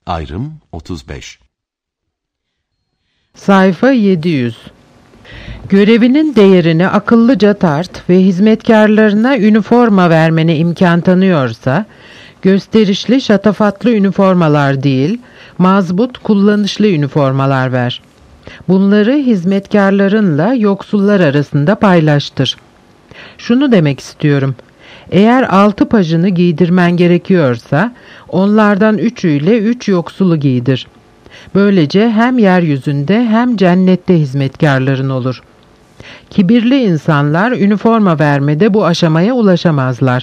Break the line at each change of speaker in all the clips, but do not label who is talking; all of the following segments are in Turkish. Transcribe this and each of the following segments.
Ayrım 35.
Sayfa 700. Görevinin değerini akıllıca tart ve hizmetkarlarına üniforma vermene imkan tanıyorsa, gösterişli şatafatlı üniformalar değil, mazbut kullanışlı üniformalar ver. Bunları hizmetkarlarınla yoksullar arasında paylaştır. Şunu demek istiyorum. Eğer 6 pajını giydirmen gerekiyorsa, onlardan 3'üyle 3 yoksulu giydir. Böylece hem yeryüzünde hem cennette hizmetkarların olur. Kibirli insanlar üniforma vermede bu aşamaya ulaşamazlar.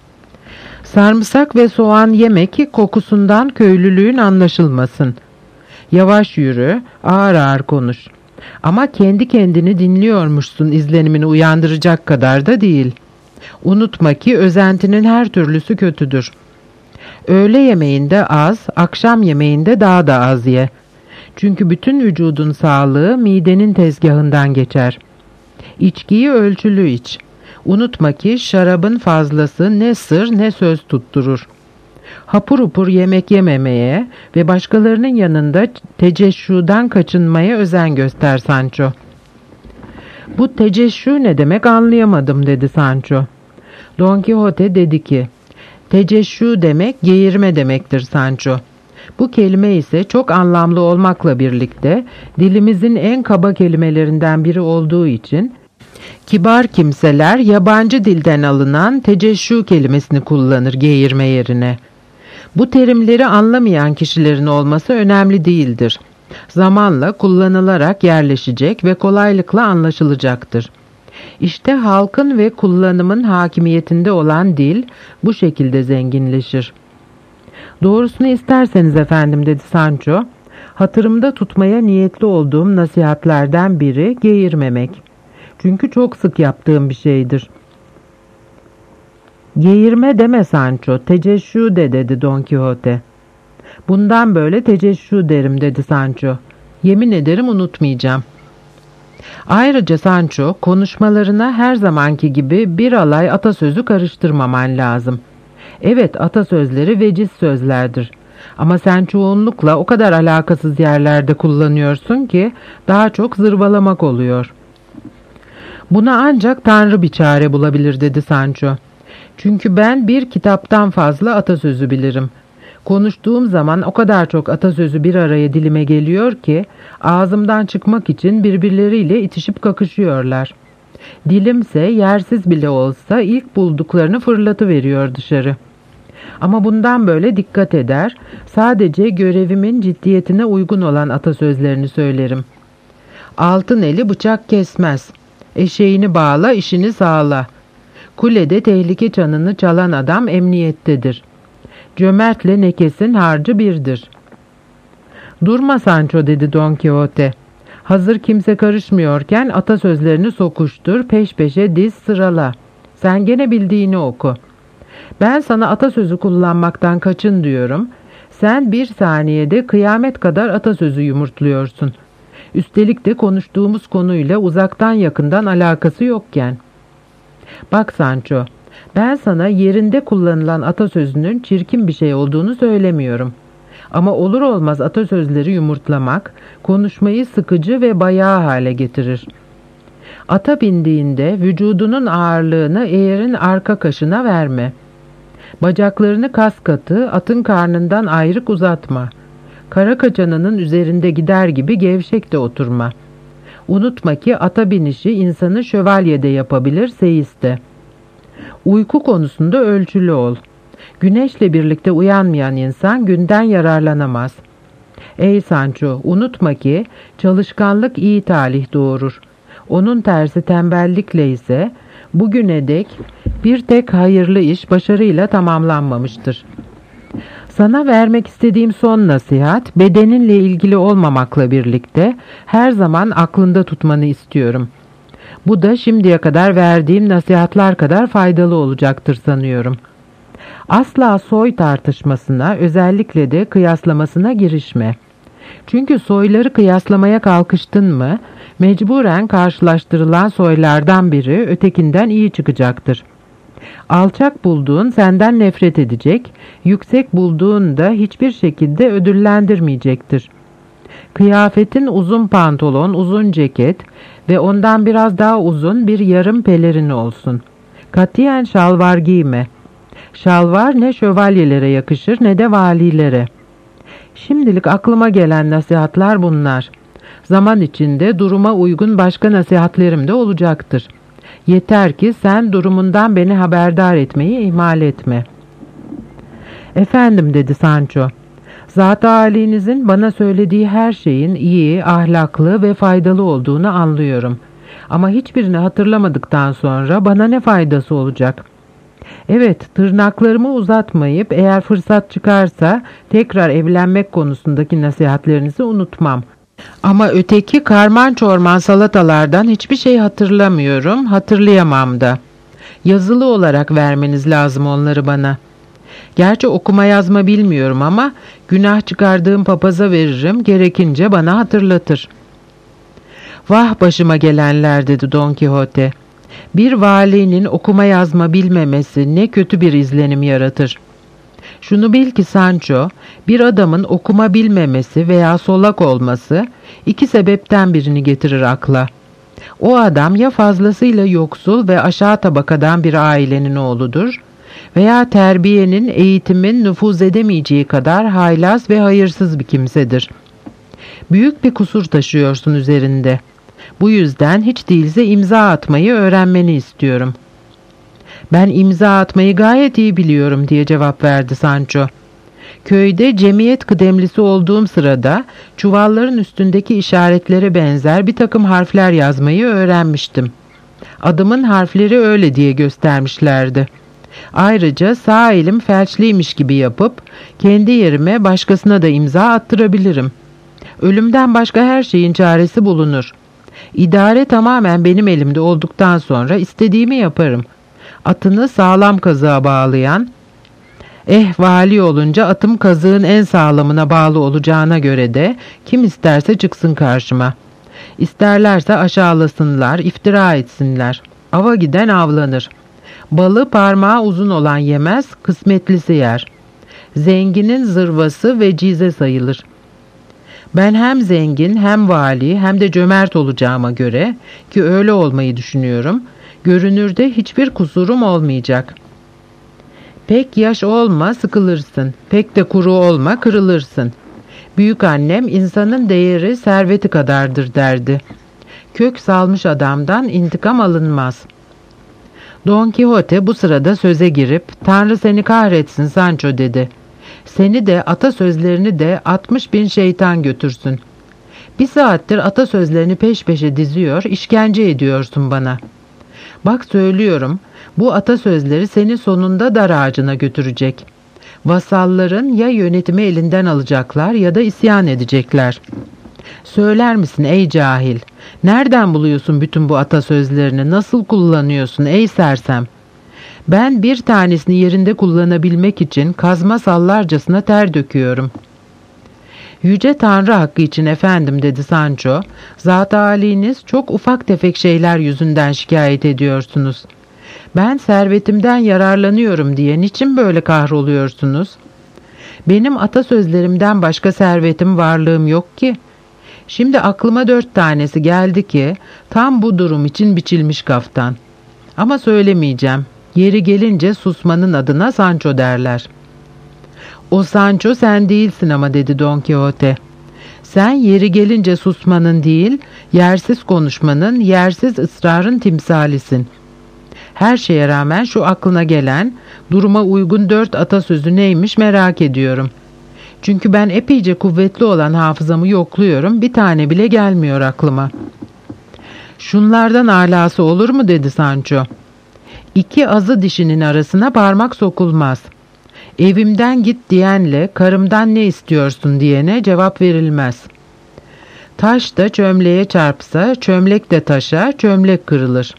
Sarımsak ve soğan yeme ki kokusundan köylülüğün anlaşılmasın. Yavaş yürü, ağır ağır konuş. Ama kendi kendini dinliyormuşsun izlenimini uyandıracak kadar da değil. Unutma ki özentinin her türlüsü kötüdür. Öğle yemeğinde az, akşam yemeğinde daha da az ye. Çünkü bütün vücudun sağlığı midenin tezgahından geçer. İçkiyi ölçülü iç. Unutma ki şarabın fazlası ne sır ne söz tutturur. Hapur hupur yemek yememeye ve başkalarının yanında teceşşüden kaçınmaya özen göster Sancho. Bu teceşşü ne demek anlayamadım dedi Sancho. Don Quixote dedi ki, teceşşü demek geğirme demektir Sancho. Bu kelime ise çok anlamlı olmakla birlikte dilimizin en kaba kelimelerinden biri olduğu için kibar kimseler yabancı dilden alınan teceşşü kelimesini kullanır geğirme yerine. Bu terimleri anlamayan kişilerin olması önemli değildir. Zamanla kullanılarak yerleşecek ve kolaylıkla anlaşılacaktır. İşte halkın ve kullanımın hakimiyetinde olan dil bu şekilde zenginleşir. Doğrusunu isterseniz efendim dedi Sancho, hatırımda tutmaya niyetli olduğum nasihatlerden biri geğirmemek. Çünkü çok sık yaptığım bir şeydir. Geğirme deme Sancho, teceşşü de dedi Don Quixote. Bundan böyle teceşşü derim dedi Sancho. Yemin ederim unutmayacağım. Ayrıca Sancho, konuşmalarına her zamanki gibi bir alay atasözü karıştırmaman lazım. Evet, atasözleri veciz sözlerdir. Ama sen çoğunlukla o kadar alakasız yerlerde kullanıyorsun ki daha çok zırvalamak oluyor. Buna ancak Tanrı bir çare bulabilir dedi Sancho. Çünkü ben bir kitaptan fazla atasözü bilirim. Konuştuğum zaman o kadar çok atasözü bir araya dilime geliyor ki ağzımdan çıkmak için birbirleriyle itişip kakışıyorlar. Dilimse yersiz bile olsa ilk bulduklarını fırlatıveriyor dışarı. Ama bundan böyle dikkat eder, sadece görevimin ciddiyetine uygun olan atasözlerini söylerim. Altın eli bıçak kesmez. Eşeğini bağla, işini sağla. Kulede tehlike çanını çalan adam emniyettedir. Cömertle nekesin harcı birdir. Durma Sancho dedi Don Quixote. Hazır kimse karışmıyorken atasözlerini sokuştur, peş peşe diz sırala. Sen gene bildiğini oku. Ben sana atasözü kullanmaktan kaçın diyorum. Sen bir saniyede kıyamet kadar atasözü yumurtluyorsun. Üstelik de konuştuğumuz konuyla uzaktan yakından alakası yokken. Bak Sancho, ben sana yerinde kullanılan atasözünün çirkin bir şey olduğunu söylemiyorum. Ama olur olmaz atasözleri yumurtlamak, konuşmayı sıkıcı ve bayağı hale getirir. Ata bindiğinde vücudunun ağırlığını eğerin arka kaşına verme. Bacaklarını kas katı, atın karnından ayrık uzatma. Kara kaçanının üzerinde gider gibi gevşek de oturma. Unutma ki ata binişi insanı şövalye de yapabilir, seyis de. Uyku konusunda ölçülü ol. Güneşle birlikte uyanmayan insan günden yararlanamaz. Ey Sancho, unutma ki çalışkanlık iyi talih doğurur. Onun tersi tembellikle ise bugüne dek bir tek hayırlı iş başarıyla tamamlanmamıştır. Sana vermek istediğim son nasihat, bedeninle ilgili olmamakla birlikte her zaman aklında tutmanı istiyorum. Bu da şimdiye kadar verdiğim nasihatler kadar faydalı olacaktır sanıyorum. Asla soy tartışmasına, özellikle de kıyaslamasına girişme. Çünkü soyları kıyaslamaya kalkıştın mı, mecburen karşılaştırılan soylardan biri ötekinden iyi çıkacaktır. Alçak bulduğun senden nefret edecek, yüksek bulduğun da hiçbir şekilde ödüllendirmeyecektir. Kıyafetin uzun pantolon, uzun ceket ve ondan biraz daha uzun bir yarım pelerin olsun. Katiyen şalvar giyme. Şalvar ne şövalyelere yakışır ne de valilere. Şimdilik aklıma gelen nasihatler bunlar. Zaman içinde duruma uygun başka nasihatlerim de olacaktır. Yeter ki sen durumundan beni haberdar etmeyi ihmal etme. Efendim, dedi Sancho. Zat-ı âlinizin bana söylediği her şeyin iyi, ahlaklı ve faydalı olduğunu anlıyorum. Ama hiçbirini hatırlamadıktan sonra bana ne faydası olacak? Evet, tırnaklarımı uzatmayıp eğer fırsat çıkarsa tekrar evlenmek konusundaki nasihatlerinizi unutmam. Ama öteki karman çorman salatalardan hiçbir şey hatırlamıyorum, hatırlayamam da. Yazılı olarak vermeniz lazım onları bana. Gerçi okuma yazma bilmiyorum ama günah çıkardığım papaza veririm, gerekince bana hatırlatır. Vah başıma gelenler, dedi Don Quixote. Bir valinin okuma yazma bilmemesi ne kötü bir izlenim yaratır. Şunu bil ki Sancho, bir adamın okuma bilmemesi veya solak olması iki sebepten birini getirir akla. O adam ya fazlasıyla yoksul ve aşağı tabakadan bir ailenin oğludur veya terbiyenin, eğitimin nüfuz edemeyeceği kadar haylaz ve hayırsız bir kimsedir. Büyük bir kusur taşıyorsun üzerinde. Bu yüzden hiç değilse imza atmayı öğrenmeni istiyorum. Ben imza atmayı gayet iyi biliyorum, diye cevap verdi Sancho. Köyde cemiyet kıdemlisi olduğum sırada çuvalların üstündeki işaretlere benzer bir takım harfler yazmayı öğrenmiştim. Adımın harfleri öyle diye göstermişlerdi. Ayrıca sağ elim felçliymiş gibi yapıp kendi yerime başkasına da imza attırabilirim. Ölümden başka her şeyin çaresi bulunur. İdare tamamen benim elimde olduktan sonra istediğimi yaparım. Atını sağlam kazığa bağlayan, vali olunca atım kazığın en sağlamına bağlı olacağına göre de kim isterse çıksın karşıma. İsterlerse aşağılasınlar, iftira etsinler. Ava giden avlanır. Balı parmağı uzun olan yemez, kısmetlisi yer. Zenginin zırvası vecize sayılır. Ben hem zengin, hem vali, hem de cömert olacağıma göre, ki öyle olmayı düşünüyorum, görünürde hiçbir kusurum olmayacak. Pek yaş olma, sıkılırsın. Pek de kuru olma, kırılırsın. Büyük annem insanın değeri serveti kadardır derdi. Kök salmış adamdan intikam alınmaz. Don Quixote bu sırada söze girip, "Tanrı seni kahretsin Sancho," dedi. "Seni de atasözlerini de 60.000 şeytan götürsün. Bir saattir atasözlerini peş peşe diziyor, işkence ediyorsun bana. Bak söylüyorum, bu atasözleri seni sonunda dar ağacına götürecek. Vasalların ya yönetimi elinden alacaklar ya da isyan edecekler. Söyler misin ey cahil? Nereden buluyorsun bütün bu atasözlerini? Nasıl kullanıyorsun ey sersem? Ben bir tanesini yerinde kullanabilmek için kazma sallarcasına ter döküyorum." "Yüce Tanrı hakkı için efendim," dedi Sancho, "Zat-ı âliniz çok ufak tefek şeyler yüzünden şikayet ediyorsunuz. Ben servetimden yararlanıyorum diye niçin böyle kahroluyorsunuz? Benim atasözlerimden başka servetim, varlığım yok ki. Şimdi aklıma 4 tanesi geldi ki tam bu durum için biçilmiş kaftan. Ama söylemeyeceğim. Yeri gelince susmanın adına Sancho derler." "O Sancho sen değilsin ama," dedi Don Quixote. "Sen yeri gelince susmanın değil, yersiz konuşmanın, yersiz ısrarın timsalisin. Her şeye rağmen şu aklına gelen, duruma uygun 4 atasözü neymiş merak ediyorum. Çünkü ben epeyce kuvvetli olan hafızamı yokluyorum, bir tane bile gelmiyor aklıma." "Şunlardan alası olur mu?" dedi Sancho. "İki azı dişinin arasına parmak sokulmaz. Evimden git diyenle karımdan ne istiyorsun diyene cevap verilmez. Taş da çömleğe çarpsa, çömlek de taşa, çömlek kırılır.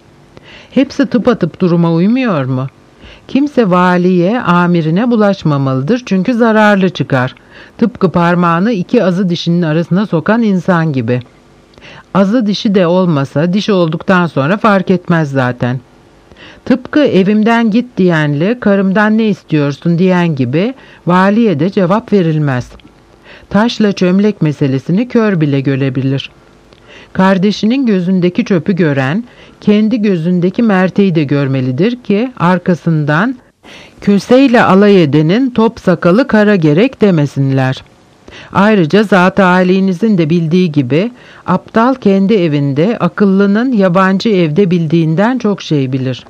Hepsi tıpatıp duruma uymuyor mu? Kimse valiye, amirine bulaşmamalıdır çünkü zararlı çıkar. Tıpkı parmağını iki azı dişinin arasına sokan insan gibi. Azı dişi de olmasa diş olduktan sonra fark etmez zaten. Tıpkı evimden git diyenle karımdan ne istiyorsun diyen gibi valiye de cevap verilmez. Taşla çömlek meselesini kör bile görebilir. Kardeşinin gözündeki çöpü gören, kendi gözündeki merteği de görmelidir ki arkasından köseyle alay edenin top sakalı kara gerek demesinler. Ayrıca zat-ı âlinizin de bildiği gibi aptal kendi evinde, akıllının yabancı evde bildiğinden çok şey bilir.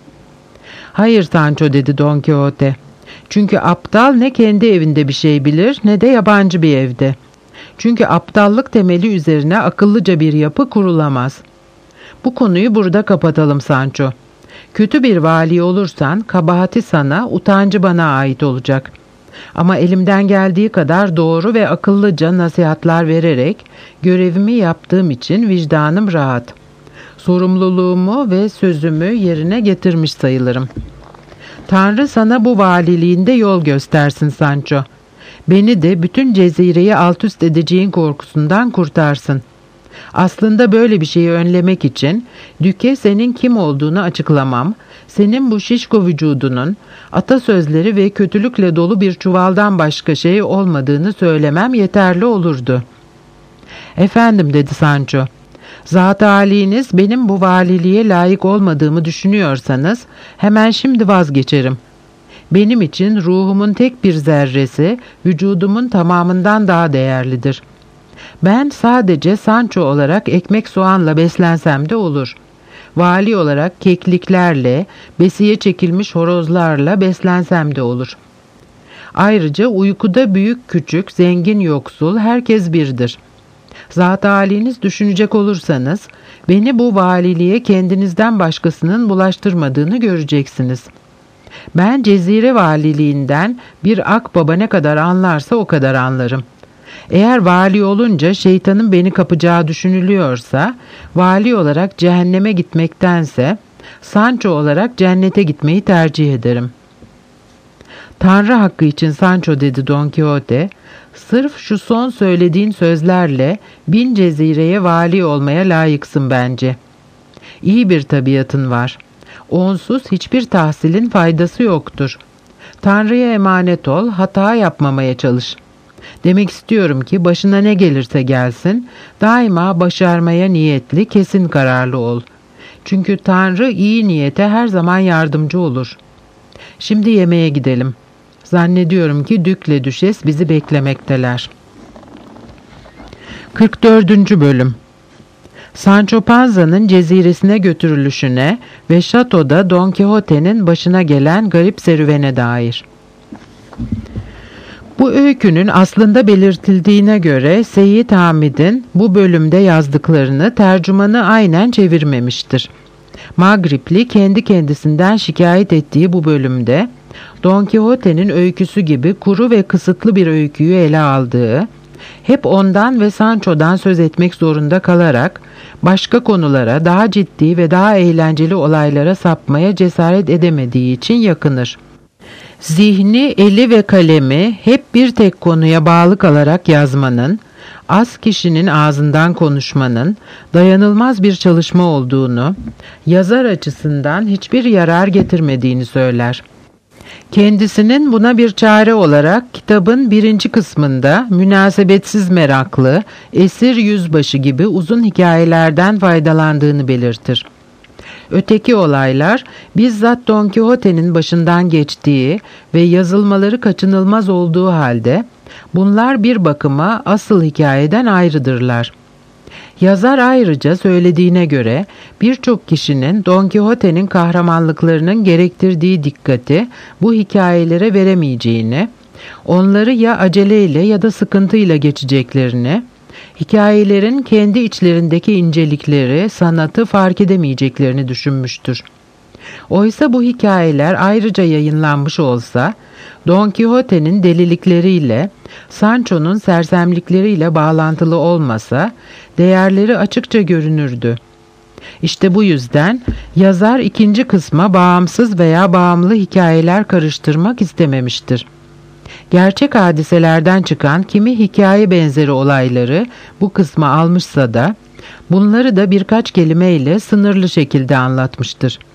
Hayır Sancho, dedi Don Quixote. Çünkü aptal ne kendi evinde bir şey bilir ne de yabancı bir evde. Çünkü aptallık temeli üzerine akıllıca bir yapı kurulamaz. Bu konuyu burada kapatalım Sancho. Kötü bir vali olursan kabahati sana, utancı bana ait olacak. Ama elimden geldiği kadar doğru ve akıllıca nasihatler vererek görevimi yaptığım için vicdanım rahat. Sorumluluğumu ve sözümü yerine getirmiş sayılırım. Tanrı sana bu valiliğinde yol göstersin Sancho. Beni de bütün cezireyi alt üst edeceğin korkusundan kurtarsın. Aslında böyle bir şeyi önlemek için Düke senin kim olduğunu açıklamam, senin bu şişko vücudunun atasözleri ve kötülükle dolu bir çuvaldan başka şey olmadığını söylemem yeterli olurdu. Efendim, dedi Sancho. Zat-ı âliniz benim bu valiliğe layık olmadığımı düşünüyorsanız hemen şimdi vazgeçerim. Benim için ruhumun tek bir zerresi vücudumun tamamından daha değerlidir. Ben sadece Sancho olarak ekmek soğanla beslensem de olur. Vali olarak kekliklerle, besiye çekilmiş horozlarla beslensem de olur. Ayrıca uykuda büyük küçük, zengin yoksul herkes birdir. Zat-ı âliniz düşünecek olursanız beni bu valiliğe kendinizden başkasının bulaştırmadığını göreceksiniz. Ben cezire valiliğinden bir akbaba ne kadar anlarsa o kadar anlarım. Eğer vali olunca şeytanın beni kapacağı düşünülüyorsa, vali olarak cehenneme gitmektense Sancho olarak cennete gitmeyi tercih ederim. Tanrı hakkı için Sancho, dedi Don Quixote, sırf şu son söylediğin sözlerle 1000 cezireye vali olmaya layıksın bence. İyi bir tabiatın var. Onsuz hiçbir tahsilin faydası yoktur. Tanrı'ya emanet ol, hata yapmamaya çalış. Demek istiyorum ki başına ne gelirse gelsin, daima başarmaya niyetli, kesin kararlı ol. Çünkü Tanrı iyi niyete her zaman yardımcı olur. Şimdi yemeğe gidelim. Zannediyorum ki Dük'le Düşes bizi beklemekteler. 44. Bölüm. Sancho Panza'nın ceziresine götürülüşüne ve şatoda Don Quixote'nin başına gelen garip serüvene dair. Bu öykünün aslında belirtildiğine göre Seyyid Hamid'in bu bölümde yazdıklarını tercümanı aynen çevirmemiştir. Mağripli kendi kendisinden şikayet ettiği bu bölümde Don Quixote'nin öyküsü gibi kuru ve kısıtlı bir öyküyü ele aldığı, hep ondan ve Sancho'dan söz etmek zorunda kalarak başka konulara, daha ciddi ve daha eğlenceli olaylara sapmaya cesaret edemediği için yakınır. Zihni, eli ve kalemi hep bir tek konuya bağlı kalarak yazmanın, az kişinin ağzından konuşmanın dayanılmaz bir çalışma olduğunu, yazar açısından hiçbir yarar getirmediğini söyler. Kendisinin buna bir çare olarak kitabın 1. kısmında münasebetsiz meraklı, esir yüzbaşı gibi uzun hikayelerden faydalandığını belirtir. Öteki olaylar bizzat Don Quixote'nin başından geçtiği ve yazılmaları kaçınılmaz olduğu halde bunlar bir bakıma asıl hikayeden ayrıdırlar. Yazar ayrıca söylediğine göre birçok kişinin Don Quixote'nin kahramanlıklarının gerektirdiği dikkati bu hikayelere veremeyeceğini, onları ya aceleyle ya da sıkıntıyla geçeceklerini, hikayelerin kendi içlerindeki incelikleri, sanatı fark edemeyeceklerini düşünmüştür. Oysa bu hikayeler ayrıca yayınlanmış olsa, Don Quixote'nin delilikleriyle, Sancho'nun sersemlikleriyle bağlantılı olmasa, değerleri açıkça görünürdü. İşte bu yüzden yazar 2. kısma bağımsız veya bağımlı hikayeler karıştırmak istememiştir. Gerçek hadiselerden çıkan kimi hikaye benzeri olayları bu kısma almışsa da, bunları da birkaç kelimeyle sınırlı şekilde anlatmıştır.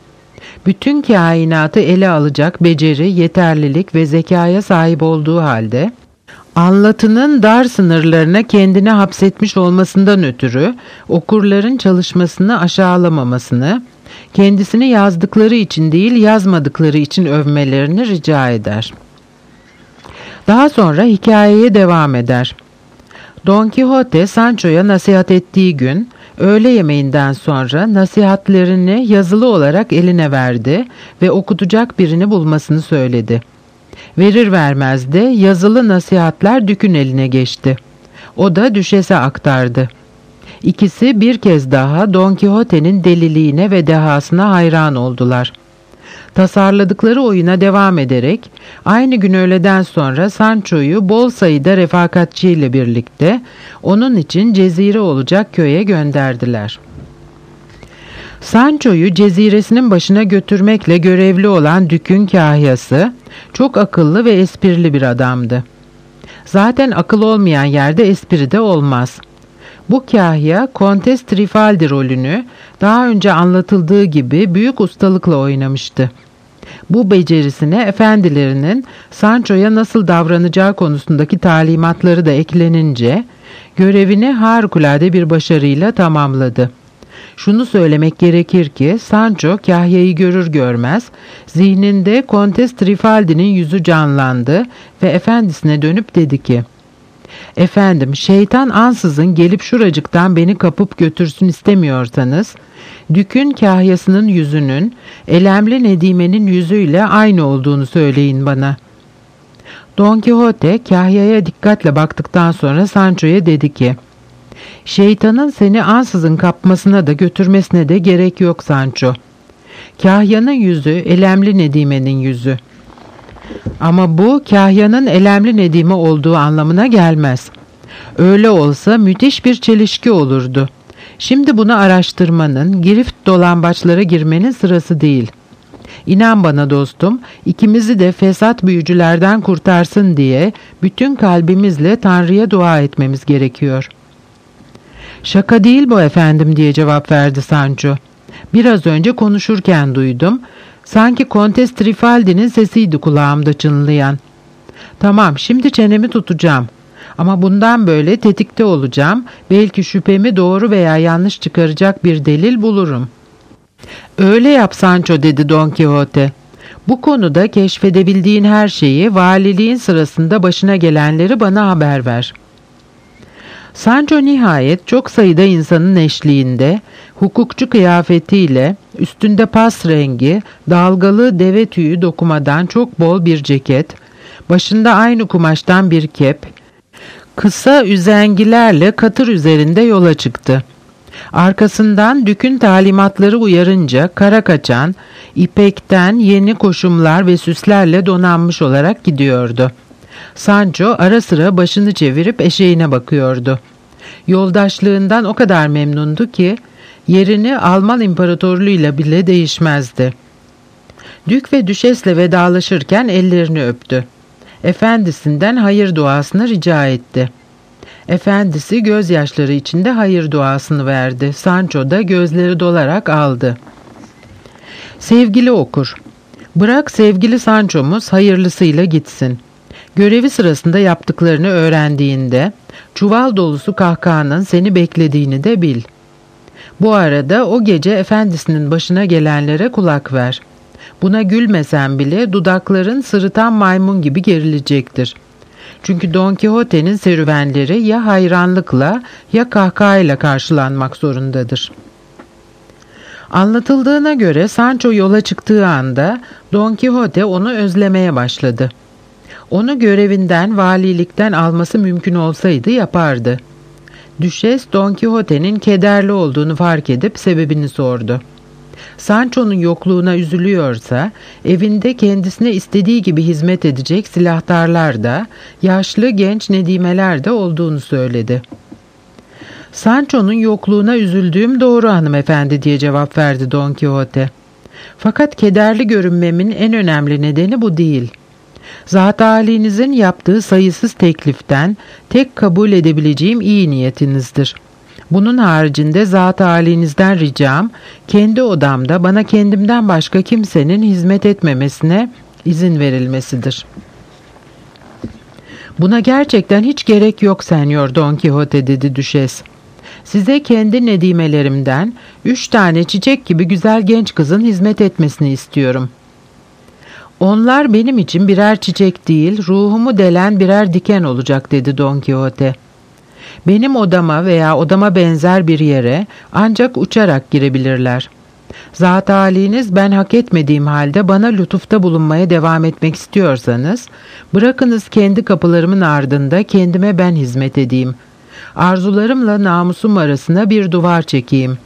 Bütün kainatı ele alacak beceri, yeterlilik ve zekaya sahip olduğu halde, anlatının dar sınırlarına kendini hapsetmiş olmasından ötürü okurların çalışmasını aşağılamamasını, kendisini yazdıkları için değil yazmadıkları için övmelerini rica eder. Daha sonra hikayeye devam eder. Don Quixote Sancho'ya nasihat ettiği gün, öğle yemeğinden sonra nasihatlerini yazılı olarak eline verdi ve okutacak birini bulmasını söyledi. Verir vermez de yazılı nasihatler Dük'ün eline geçti. O da Düşes'e aktardı. İkisi bir kez daha Don Quixote'nin deliliğine ve dehasına hayran oldular. Tasarladıkları oyuna devam ederek aynı gün öğleden sonra Sancho'yu bol sayıda refakatçiyle birlikte onun için cezire olacak köye gönderdiler. Sancho'yu ceziresinin başına götürmekle görevli olan Dük'ün kahyası çok akıllı ve esprili bir adamdı. Zaten akıl olmayan yerde espri de olmaz. Bu kahya Kontes Trifaldi rolünü daha önce anlatıldığı gibi büyük ustalıkla oynamıştı. Bu becerisine efendilerinin Sancho'ya nasıl davranacağı konusundaki talimatları da eklenince görevini harikulade bir başarıyla tamamladı. Şunu söylemek gerekir ki Sancho kahyayı görür görmez zihninde Kontes Trifaldi'nin yüzü canlandı ve efendisine dönüp dedi ki: "Efendim, şeytan ansızın gelip şuracıktan beni kapıp götürsün istemiyorsanız, Dük'ün kahyasının yüzünün, elemli Nedime'nin yüzüyle aynı olduğunu söyleyin bana." Don Quixote kahyaya dikkatle baktıktan sonra Sancho'ya dedi ki: "Şeytanın seni ansızın kapmasına da götürmesine de gerek yok Sancho. Kahyanın yüzü elemli Nedime'nin yüzü. Ama bu kahyanın elemli Nedime olduğu anlamına gelmez. Öyle olsa müthiş bir çelişki olurdu. Şimdi bunu araştırmanın, girift dolambaçlara girmenin sırası değil. İnan bana dostum, ikimizi de fesat büyücülerden kurtarsın diye bütün kalbimizle Tanrı'ya dua etmemiz gerekiyor." "Şaka değil bu efendim," diye cevap verdi Sancho. "Biraz önce konuşurken duydum. Sanki Kontes Trifaldi'nin sesiydi kulağımda çınlayan. Tamam, şimdi çenemi tutacağım. Ama bundan böyle tetikte olacağım. Belki şüphemi doğru veya yanlış çıkaracak bir delil bulurum." "Öyle yap Sancho," dedi Don Quixote. "Bu konuda keşfedebildiğin her şeyi, valiliğin sırasında başına gelenleri bana haber ver." Sancho nihayet çok sayıda insanın eşliğinde, hukukçu kıyafetiyle, üstünde pas rengi, dalgalı deve tüyü dokumadan çok bol bir ceket, başında aynı kumaştan bir kep, kısa üzengilerle katır üzerinde yola çıktı. Arkasından Dük'ün talimatları uyarınca kara kaçan, ipekten yeni koşumlar ve süslerle donanmış olarak gidiyordu. Sancho ara sıra başını çevirip eşeğine bakıyordu. Yoldaşlığından o kadar memnundu ki yerini Alman İmparatorluğu'yla bile değişmezdi. Dük ve Düşes'le vedalaşırken ellerini öptü. Efendisinden hayır duasını rica etti. Efendisi gözyaşları içinde hayır duasını verdi. Sancho da gözleri dolarak aldı. Sevgili okur, bırak sevgili Sancho'muz hayırlısıyla gitsin. Görevi sırasında yaptıklarını öğrendiğinde çuval dolusu kahkahanın seni beklediğini de bil. Bu arada o gece efendisinin başına gelenlere kulak ver. Buna gülmesen bile dudakların sırıtan maymun gibi gerilecektir. Çünkü Don Quixote'nin serüvenleri ya hayranlıkla ya kahkahayla karşılanmak zorundadır. Anlatıldığına göre Sancho yola çıktığı anda Don Quixote onu özlemeye başladı. Onu görevinden, valilikten alması mümkün olsaydı yapardı. Düşes Don Quixote'nin kederli olduğunu fark edip sebebini sordu. Sancho'nun yokluğuna üzülüyorsa evinde kendisine istediği gibi hizmet edecek silahtarlar da, yaşlı genç nedimeler de olduğunu söyledi. "Sancho'nun yokluğuna üzüldüğüm doğru hanımefendi," diye cevap verdi Don Quixote. "Fakat kederli görünmemin en önemli nedeni bu değil. Zat-ı-Ali'nizin yaptığı sayısız tekliften tek kabul edebileceğim iyi niyetinizdir. Bunun haricinde zat halinizden ricam, kendi odamda bana kendimden başka kimsenin hizmet etmemesine izin verilmesidir. Buna gerçekten hiç gerek yok Senyor Don Quixote, dedi Düşes. Size kendi nedimelerimden 3 tane çiçek gibi güzel genç kızın hizmet etmesini istiyorum. Onlar benim için birer çiçek değil, ruhumu delen birer diken olacak, dedi Don Quixote. Benim odama veya odama benzer bir yere ancak uçarak girebilirler. Zat haliniz ben hak etmediğim halde bana lütufta bulunmaya devam etmek istiyorsanız, bırakınız kendi kapılarımın ardında kendime ben hizmet edeyim. Arzularımla namusum arasına bir duvar çekeyim.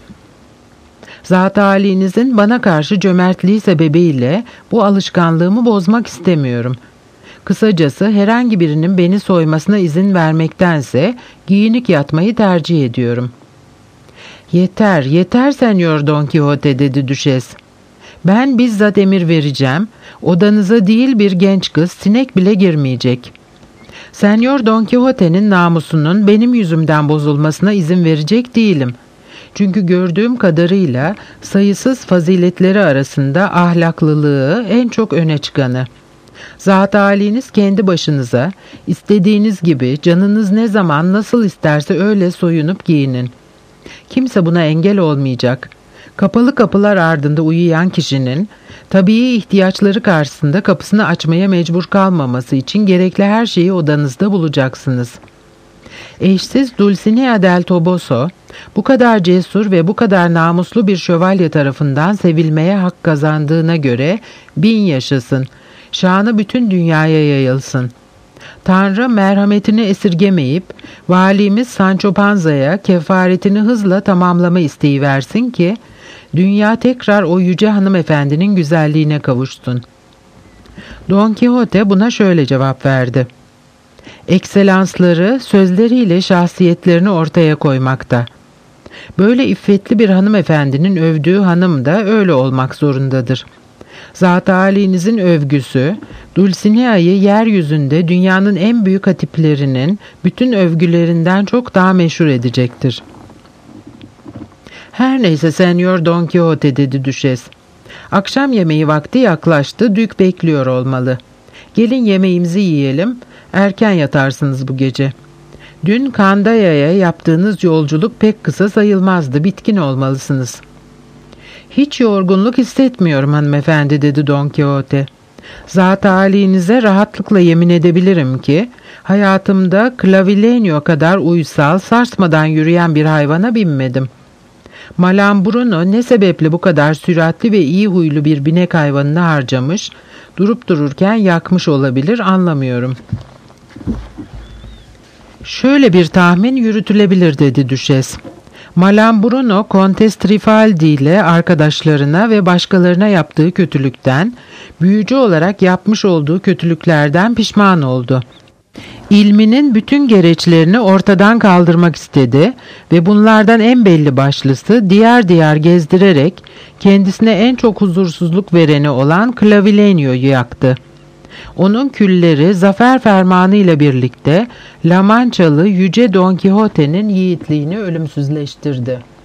Zat halinizin bana karşı cömertliği sebebiyle bu alışkanlığımı bozmak istemiyorum. Kısacası herhangi birinin beni soymasına izin vermektense giyinik yatmayı tercih ediyorum. Yeter, yeter Senyor Don Quixote, dedi Düşes. Ben bizzat emir vereceğim. Odanıza değil bir genç kız sinek bile girmeyecek. Senyor Don Quixote'nin namusunun benim yüzümden bozulmasına izin verecek değilim. Çünkü gördüğüm kadarıyla sayısız faziletleri arasında ahlaklılığı en çok öne çıkanı. Zat haliniz kendi başınıza, istediğiniz gibi canınız ne zaman nasıl isterse öyle soyunup giyinin. Kimse buna engel olmayacak. Kapalı kapılar ardında uyuyan kişinin, tabii ihtiyaçları karşısında kapısını açmaya mecbur kalmaması için gerekli her şeyi odanızda bulacaksınız. Eşsiz Dulcinea del Toboso, bu kadar cesur ve bu kadar namuslu bir şövalye tarafından sevilmeye hak kazandığına göre 1000 yaşasın, şanı bütün dünyaya yayılsın. Tanrı merhametini esirgemeyip, valimiz Sancho Panza'ya kefaretini hızla tamamlama isteği versin ki, dünya tekrar o yüce hanımefendinin güzelliğine kavuşsun. Don Quixote buna şöyle cevap verdi. Ekselansları sözleriyle şahsiyetlerini ortaya koymakta. Böyle iffetli bir hanımefendinin övdüğü hanım da öyle olmak zorundadır. Zat halinizin övgüsü, Dulcinea'yı yeryüzünde dünyanın en büyük hatiplerinin bütün övgülerinden çok daha meşhur edecektir. Her neyse Senyor Don Quixote, dedi Düşes. Akşam yemeği vakti yaklaştı, Dük bekliyor olmalı. Gelin yemeğimizi yiyelim, erken yatarsınız bu gece. Dün Candaya'ya yaptığınız yolculuk pek kısa sayılmazdı, bitkin olmalısınız. Hiç yorgunluk hissetmiyorum hanımefendi, dedi Don Quixote. Zat halinize rahatlıkla yemin edebilirim ki, hayatımda Clavileño kadar uysal, sarsmadan yürüyen bir hayvana binmedim. Malambruno ne sebeple bu kadar süratli ve iyi huylu bir binek hayvanını harcamış, durup dururken yakmış olabilir, anlamıyorum. Şöyle bir tahmin yürütülebilir, dedi Düşes. Malambruno, Kontes Trifaldi ile arkadaşlarına ve başkalarına yaptığı kötülükten, büyücü olarak yapmış olduğu kötülüklerden pişman oldu. İlminin bütün gereçlerini ortadan kaldırmak istedi ve bunlardan en belli başlısı diyar diyar gezdirerek kendisine en çok huzursuzluk vereni olan Clavileño'yu yaktı. Onun külleri zafer fermanı ile birlikte La Manchalı Yüce Don Quixote'nin yiğitliğini ölümsüzleştirdi.